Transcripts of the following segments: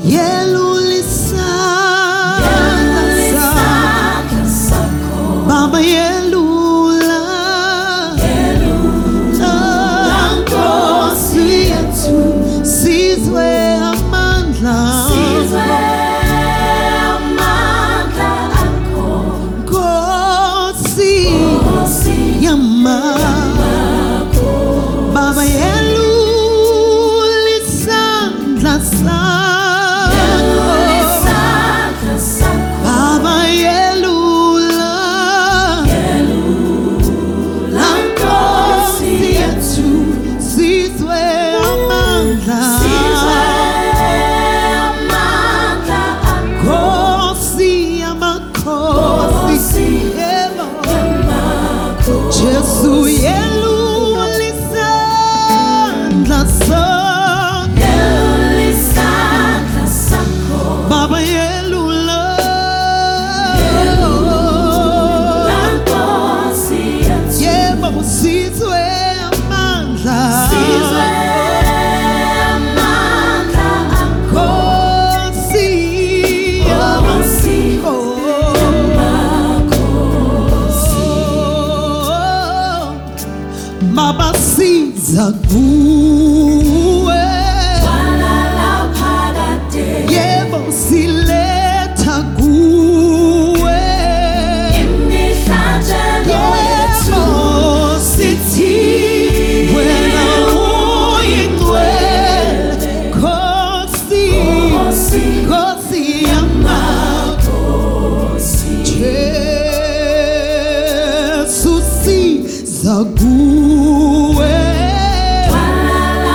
Yelulisa Baba yelula Nkosi yethu sizwe amandla akho Nkosi yama Baba yelulisa sakho Baba yelula Nkosi yethu sizwe amandla Nkosi yamakhosi Jesu yelulisa sakho Baba yelula Yebo sizwe amandla Nkosi Baba siza kuwe Yebo siletha kuwe Yebo sithi wena uyingcwele Nkosi yamakhosi Jesu siza kuwe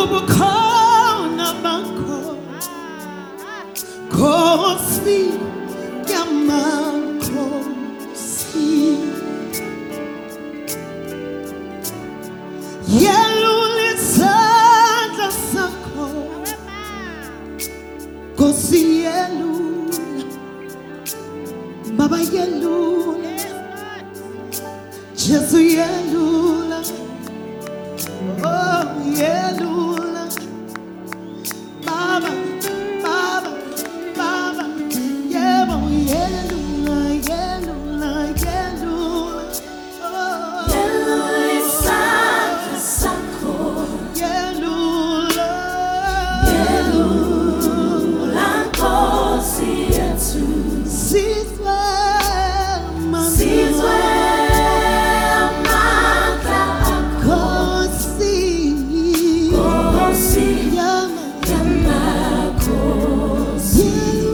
ubukhona bakho Nkosi yamakhosi yelula isandla sakho Nkosi yelula Baba yelula Jesu yelula Oh yelula Baba Baba Baba Yebo yelula yelula yelula Oh yelula isandla sakho yelula yelula Nkosi yethu Sizwe sizwe amandla akho Nkosi Nkosi yamakhosi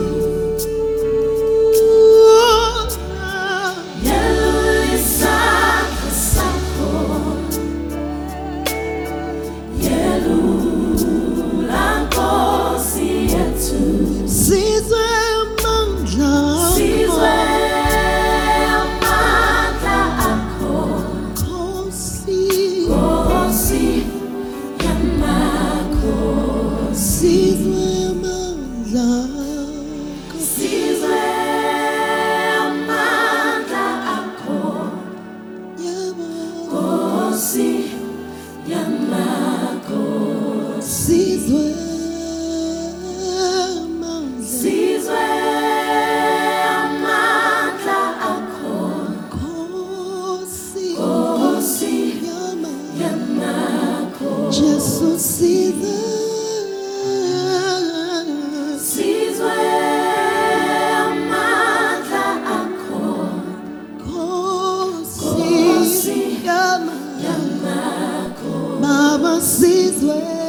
yelula isandla sakho yelula Nkosi yethu Sizwe amandla sizwe amandla akho Nkosi Nkosi yamakhosi Sizwe amandla sizwe amandla akho Yebo Nkosi yamakhosi Sizwe amandla sizwe amandla akho Nkosi Nkosi yamakhosi yamakhosi Jesu sizwe sizwe amandla akho Nkosi Nkosi yamakhosi yamakhosi Baba sizwe